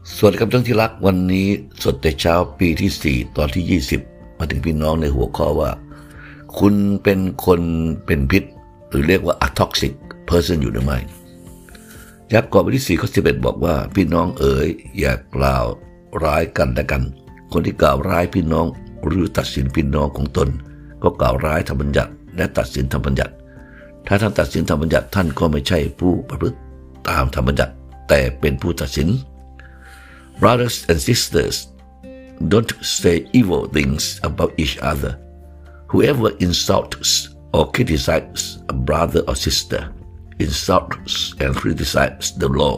สวัสดีครับท่านที่รักวันนี้สดแต่เช้าปีที่4ตอนที่20มาถึงพี่น้องในหัวข้อว่าคุณเป็นคนเป็นพิษหรือเรียกว่า a toxic person อยู่หรือไม่ยักษ์กอบบทที่4ข้อ11บอกว่าพี่น้องเอ๋ยอย่ากล่าวร้ายกันและกันคนที่กล่าวร้ายพี่น้องหรือตัดสินพี่น้องของตนก็กล่าวร้ายธรรมบัญญัติและตัดสินธรรมบัญญัติถ้าท่านตัดสินธรรมบัญญัติท่านก็ไม่ใช่ผู้ประพฤติตามธรรมบัญญัติแต่เป็นผู้ตัดสินBrothers and sisters, don't say evil things about each other. Whoever insults or criticizes a brother or sister insults and criticizes the law.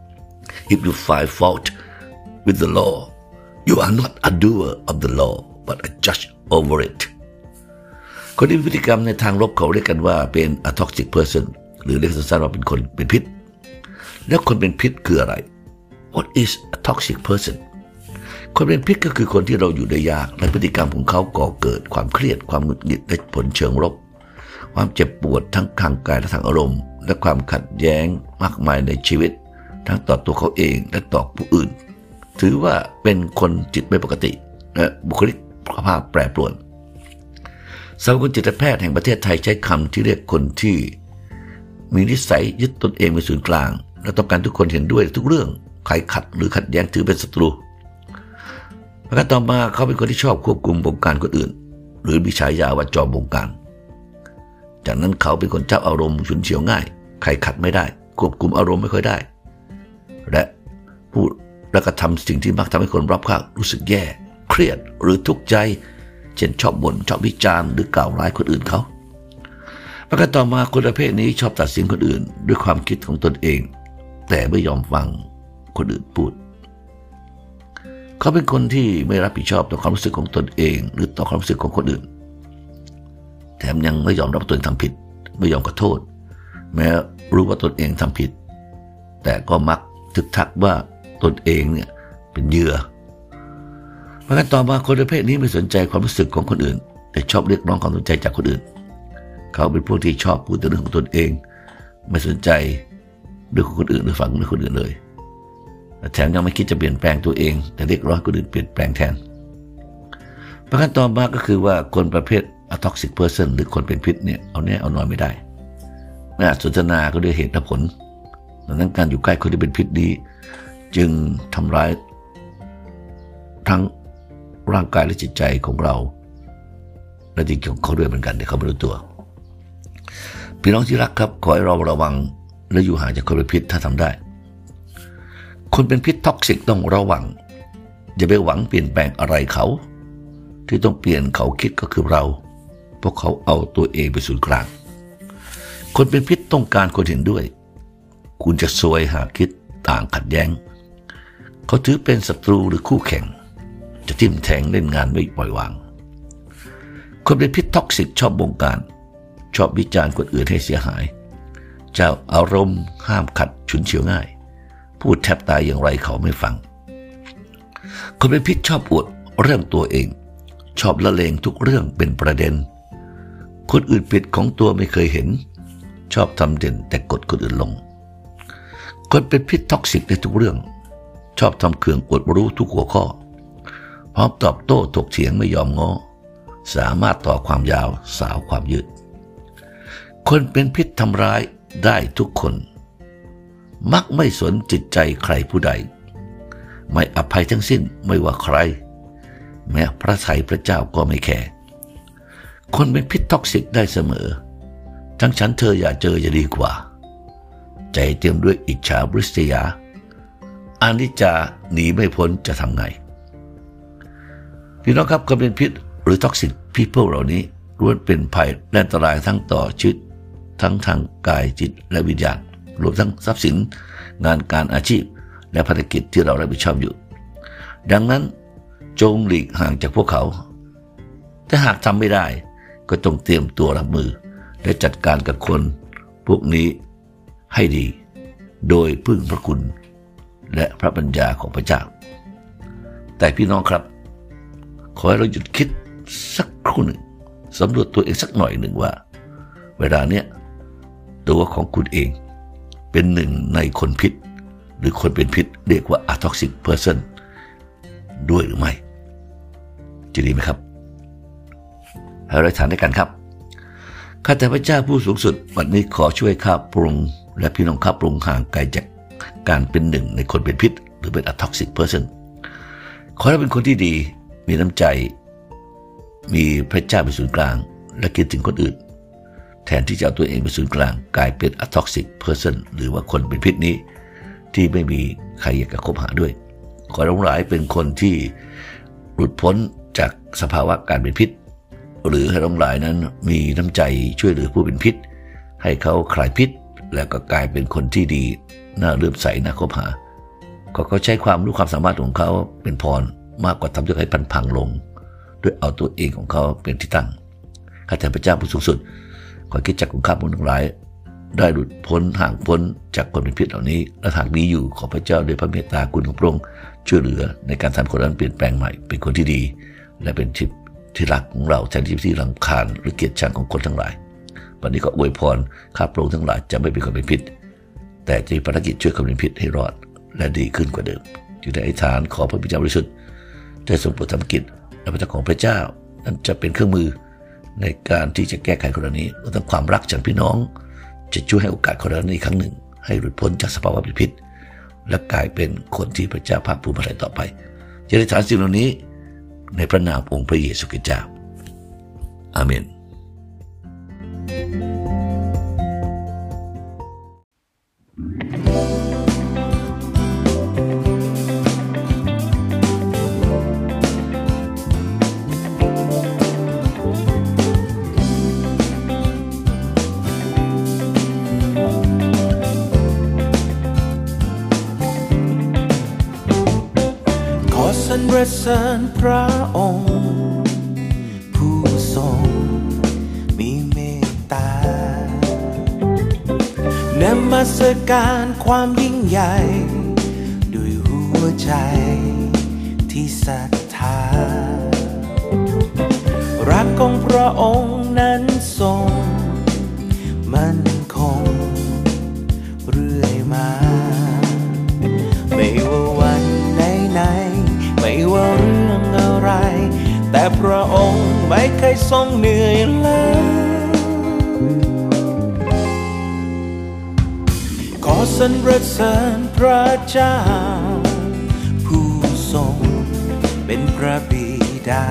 If you find fault with the law, you are not a doer of the law, but a judge over it. คนที่มีพฤติกรรมในทางลบเขาเรียกกันว่าเป็น a toxic person หรือเรียกสั้นๆว่าเป็นคนเป็นพิษแล้วคนเป็นพิษคืออะไรWhat is a toxic person คนเป็นพิษก็คือคนที่เราอยู่ได้ยากและพฤติกรรมของเขาก่อเกิดความเครียดความหงุดหงิดและผลเชิงลบความเจ็บปวดทั้งทางกายและทางอารมณ์และความขัดแย้งมากมายในชีวิตทั้งต่อตัวเขาเองและต่อผู้อื่นถือว่าเป็นคนจิตไม่ปกติและบุคลิกภาพแปรปรวนสมาคมจิตแพทย์แห่งประเทศไทยใช้คำที่เรียกคนที่มีนิสัยยึดตนเองเป็นศูนย์กลางและต้องการทุกคนเห็นด้วยทุกเรื่องใครขัดหรือขัดแย้งถือเป็นศัตรูประการต่อมาเขาเป็นคนที่ชอบควบคุมบงการคนอื่นหรือมีฉายาว่าจอมบงการจากนั้นเขาเป็นคนเจ้าอารมณ์ฉุนเฉียวง่ายใครขัดไม่ได้ควบคุมอารมณ์ไม่ค่อยได้และพูดและกระทำสิ่งที่มักทำให้คนรอบข้างรู้สึกแย่เครียดหรือทุกข์ใจเช่นชอบบ่นชอบวิจารณ์หรือกล่าวร้ายคนอื่นเขาประการต่อมาคนประเภทนี้ชอบตัดสินคนอื่นด้วยความคิดของตนเองแต่ไม่ยอมฟังคนอื่นพูดเขาเป็นคนที่ไม่รับผิดชอบต่อความรู้สึกของตนเองหรือต่อความรู้สึกของคนอื่นแถมยังไม่ยอมรับว่าตนทำผิดไม่ยอมขอโทษแม้รู้ว่าตนเองทำผิดแต่ก็มักทึกทักว่าตนเองเนี่ยเป็นเหยื่อเพราะงั้นต่อมาคนประเภทนี้ไม่สนใจความรู้สึกของคนอื่นแต่ชอบเรียกร้องความสนใจจากคนอื่นเขาเป็นพวกที่ชอบพูดแต่เรื่องของตนเองไม่สนใจเรื่องของคนอื่นหรือฟังเรื่องคนอื่นเลยแถมยังไม่คิดจะเปลี่ยนแปลงตัวเองแต่เรียกร้องคนอื่นเปลี่ยนแปลงแทนประการต่อมาก็คือว่าคนประเภท a toxic person หรือคนเป็นพิษเนี่ยเอาแน่เอานอนไม่ได้ไม่อาจสนทนาก็ด้วยเหตุและผลดังนั้นการอยู่ใกล้คนที่เป็นพิษนี้จึงทำร้ายทั้งร่างกายและจิตใจของเราและจิตของเขาด้วยเหมือนกันแต่เขาไม่รู้ตัวพี่น้องที่รักครับขอให้เราระวังและอยู่ห่างจากคนเป็นพิษถ้าทำได้คนเป็นพิษท็อกซิกต้องระวังอย่าไปหวังเปลี่ยนแปลงอะไรเขาที่ต้องเปลี่ยนเขาคิดก็คือเราเพราะเขาเอาตัวเองเป็นศูนย์กลางคนเป็นพิษต้องการคนเห็นด้วยคุณจะซวยหากคิดต่างขัดแย้งเขาถือเป็นศัตรูหรือคู่แข่งจะทิ่มแทงเล่นงานไม่ปล่อยวางคนเป็นพิษท็อกซิกชอบบงการชอบวิจารณ์คนอื่นให้เสียหายเจ้าอารมณ์ห้ามขัดฉุนเฉียวง่ายพูดแทบตายอย่างไรเขาไม่ฟังคนเป็นพิษชอบอวดเรื่องตัวเองชอบละเลงทุกเรื่องเป็นประเด็นคนอื่นผิดของตัวไม่เคยเห็นชอบทำเด่นแต่กดคนอื่นลงคนเป็นพิษท็อกซิกในทุกเรื่องชอบทำเคืองอวดรู้ทุกหัวข้อพร้อมตอบโต้ถกเถียงไม่ยอมง้อสามารถต่อความยาวสาวความยืดคนเป็นพิษทำร้ายได้ทุกคนมักไม่สนจิตใจใครผู้ใดไม่อภัยทั้งสิ้นไม่ว่าใครแม้พระทัยพระเจ้าก็ไม่แคร์คนเป็นพิษท็อกซิกได้เสมอทั้งฉันเธออย่าเจอจะดีกว่าใจเต็มด้วยอิจฉาริษยาอนิจจาหนีไม่พ้นจะทำไงพี่น้องครับคนเป็นพิษหรือท็อกซิกพีเพิลเหล่านี้ล้วนเป็นภัยและอันตรายทั้งต่อชีวิตทั้งทางกายจิตและวิญญาณรวมทั้งทรัพย์สินงานการอาชีพและภารกิจที่เรารับผิดชอบอยู่ดังนั้นจงหลีกห่างจากพวกเขาถ้าหากทำไม่ได้ก็ต้องเตรียมตัวรับมือและจัดการกับคนพวกนี้ให้ดีโดยพึ่งพระคุณและพระปัญญาของพระเจ้าแต่พี่น้องครับขอให้เราหยุดคิดสักครู่หนึ่งสำรวจตัวเองสักหน่อยหนึ่งว่าเวลาเนี้ยตัวของคุณเองเป็นหนึ่งในคนพิษรือคนเป็นพิษเรียกว่า a toxic person ด้วยหรือไม่จะดีไหมครับให้เราทานด้วยกันครับข้าแต่พระเจ้าผู้สูงสุดวันนี้ขอช่วยข้าพระองค์และพี่น้องข้าพระองค์ห่างไกลจากการเป็นหนึ่งในคนเป็นพิษหรือเป็น a toxic person ขอให้เป็นคนที่ดีมีน้ำใจมีพระเจ้าเป็นศูนย์กลางและคิดถึงคนอื่นแทนที่จะเอาตัวเองเป็นศูนย์กลางกลายเป็น a toxic person หรือว่าคนเป็นพิษนี้ที่ไม่มีใครอยากจะคบหาด้วยขอให้เราหลายเป็นคนที่หลุดพ้นจากสภาวะการเป็นพิษหรือให้เราหลายนั้นมีน้ำใจช่วยเหลือผู้เป็นพิษให้เขาคลายพิษแล้วก็กลายเป็นคนที่ดีน่าเลื่อมใสน่าคบหาก็เขาใช้ความรู้ความสามารถของเขาเป็นพรมากกว่าทำให้พังลงด้วยเอาตัวเองของเขาเป็นที่ตั้งข้าแต่พระเจ้าผู้สูงสุดขอคิดจักของข้าพระองค์ทั้งหลายได้หลุดพ้นห่างพ้นจากคนเป็นพิษเหล่านี้และหากมีอยู่ขอพระเจ้าด้วยพระเมตตาคุณของพระองค์ช่วยเหลือในการทำคนนั้นเปลี่ยนแปลงใหม่เป็นคนที่ดีและเป็นที่รักของเราแทนที่รำคาญหรือเกลียดชังของคนทั้งหลายวันนี้ก็อวยพรข้าพระองค์ทั้งหลายจะไม่เป็นคนเป็นพิษแต่จะมีภารกิจช่วยคนเป็นพิษให้รอดและดีขึ้นกว่าเดิมจึงได้อธิษฐานขอพระบิดาบริสุทธิ์ได้ทรงโปรดทำกิจและพระเจ้าของพระเจ้านั้นจะเป็นเครื่องมือในการที่จะแก้ไขกรณีรวมทั้งความรักจากพี่น้องจะช่วยให้โอกาสคนนั้นอีกครั้งหนึ่งให้หลุดพ้นจากสภาวะเป็นพิษและกลายเป็นคนที่พระเจ้าภาคภูมิใจต่อไปจะได้ฐานสิ่งเหล่านี้ในพระนามองค์พระเยซูคริสต์เจ้าอาเมนสรรเสริญพระองค์ผู้ทรงมีเมตตานมัสการความยิ่งใหญ่ด้วยหัวใจที่ศรัทธารักของพระองค์นั้นทรงมั่นคงเรื่อยมาไม่ว่าวันไหนไม่ว่าเรื่องอะไรแต่พระองค์ไม่เคยทรงเหนื่อยล้าขอสรรเสริญพระเจ้าผู้ทรงเป็นพระบิดา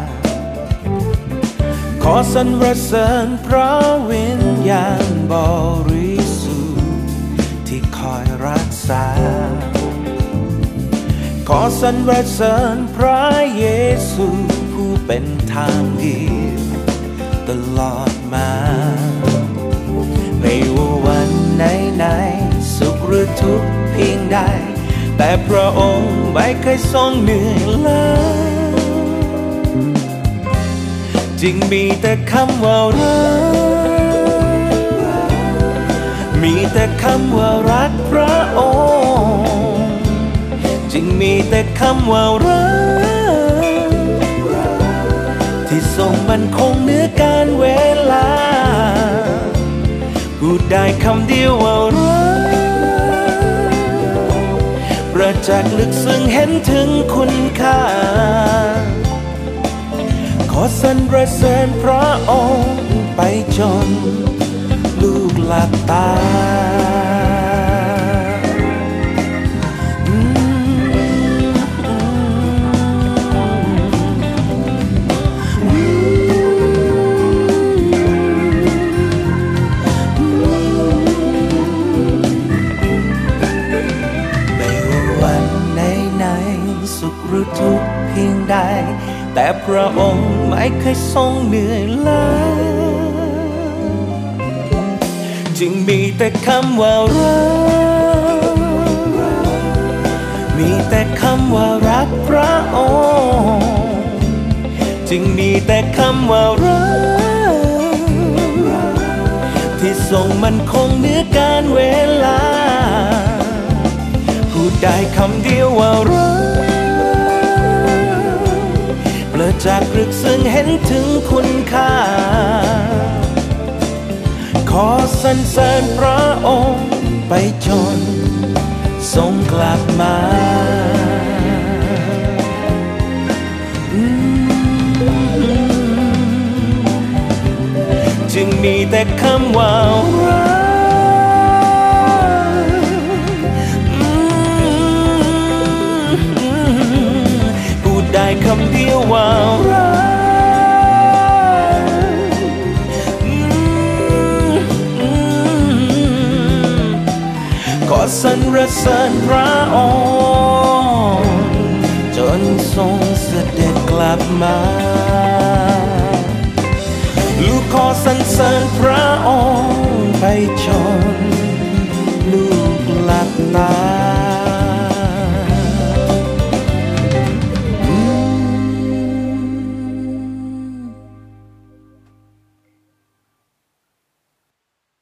ขอสรรเสริญพระวิญญาณบริสุทธิ์ที่คอยรักษาขอสรรเสริญพระเยซูผู้เป็นทางเดียวตลอดมาไม่ว่าวันไหนสุขหรือทุกข์เพียงใดแต่พระองค์ไม่เคยทรงเหนื่อยล้าจึงมีแต่คำว่ารักมีแต่คำว่ารักพระองค์จึงมีแต่คำว่ารักที่ทรงมั่นคงเหนือการเวลาพูดได้คำเดียวว่ารักประจักษ์ลึกซึ้งเห็นถึงคุณค่าขอสรรเสริญพระองค์ไปจนลูกหลับตาหรือทุกข์เพียงใดแต่พระองค์ไม่เคยทรงเหนื่อยล้าจึงมีแต่คำว่ารักมีแต่คำว่ารักพระองค์จึงมีแต่คำว่ารักที่ทรงมั่นคงเหนือการเวลาพูดได้คำเดียวว่ารักจากลึกซึ้งเห็นถึงคุณค่าขอสรรเสริญพระองค์ไปจนทรงกลับมาจึงมีแต่คำว่ารักพูดได้คำเดียวว่ารักขอสรรเสริญพระองค์จนทรงเสด็จกลับมาลูกขอสรรเสริญพระองค์